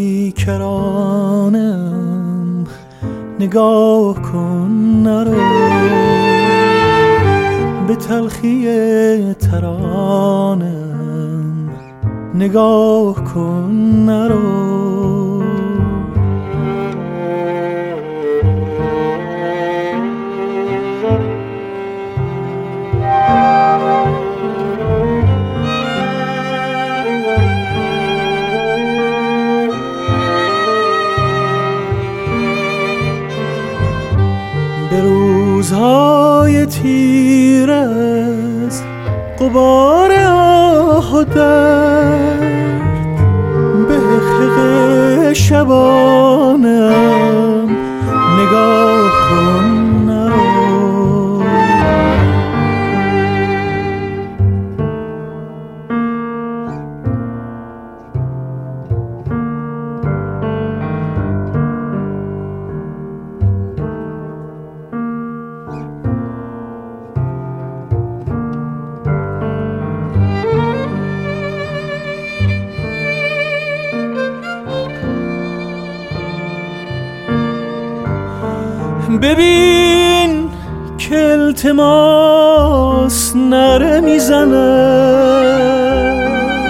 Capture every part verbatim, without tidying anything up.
بیکرانم نگاه کن نرو، به تلخی ترانم نگاه کن نرو. به روزهای تیر از غبار آه و درد، به حقیق شبانم نگاه کن نرو. ببین که التماس نره میزند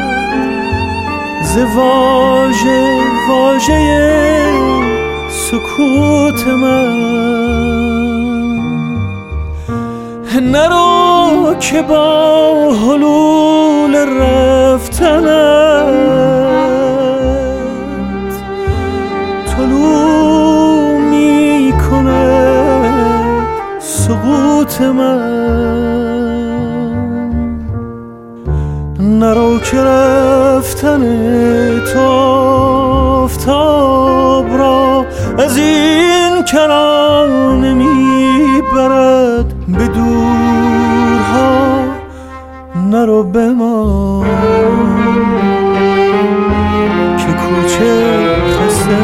ز واژه واژه سکوت من. نرو که با حلول رفتنت طلوع می کند سقوط من. نرو که رفتن تو آفتاب را از این کرانه میبرد به دورها. نرو بمان که کوچه خسته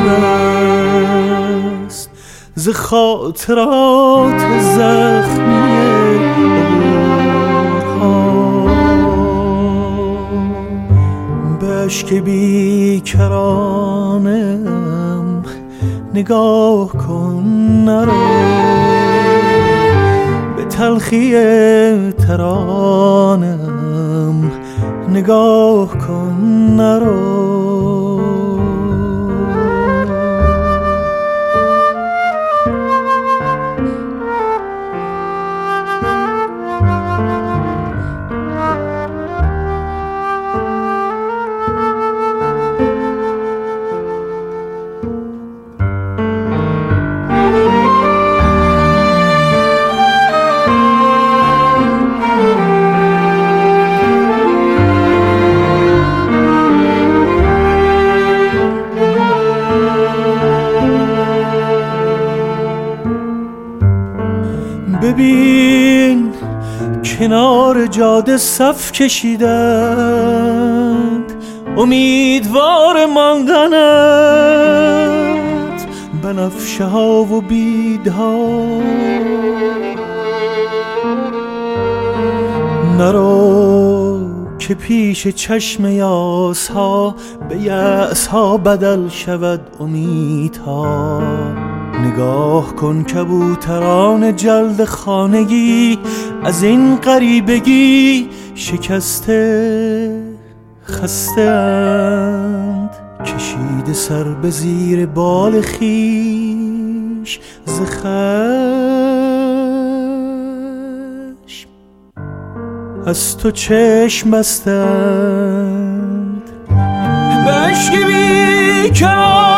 است ز خاطرات زخمی عبورها. به اشک بیکرانم نگاه کن نرو، به تلخی ترانم نگاه کن نرو. ببین کنار جاده صف کشیدند امیدوار ماندنت. بنفشه ها و بیدها نرو که پیش چشم یاس ها به یأس ها بدل شود امیدها. نگاه کن کبوتران جلد خانگی از این غریبگی شکسته خسته اند. کشیده سر به زیر بال خویش ز خشم از تو چشم بستند. به اشک بیکران